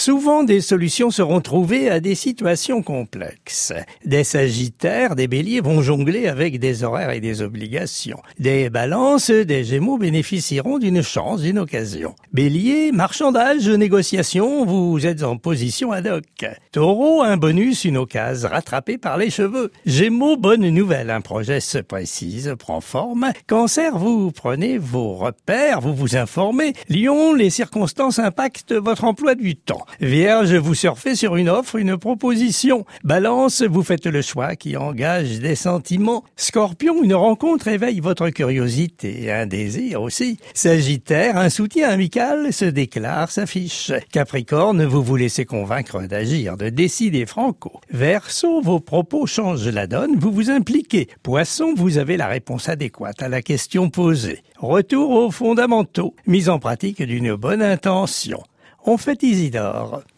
Souvent, des solutions seront trouvées à des situations complexes. Des Sagittaires, des Béliers vont jongler avec des horaires et des obligations. Des Balances, des Gémeaux bénéficieront d'une chance, d'une occasion. Bélier, marchandage, négociation, vous êtes en position ad hoc. Taureau, un bonus, une occasion rattrapée par les cheveux. Gémeaux, bonne nouvelle, un projet se précise, prend forme. Cancer, vous prenez vos repères, vous vous informez. Lion, les circonstances impactent votre emploi du temps. Vierge, vous surfez sur une offre, une proposition. Balance, vous faites le choix qui engage des sentiments. Scorpion, une rencontre éveille votre curiosité, un désir aussi. Sagittaire, un soutien amical se déclare, s'affiche. Capricorne, vous vous laissez convaincre d'agir, de décider franco. Verseau, vos propos changent la donne, vous vous impliquez. Poisson, vous avez la réponse adéquate à la question posée. Retour aux fondamentaux, mise en pratique d'une bonne intention. On fait Isidore.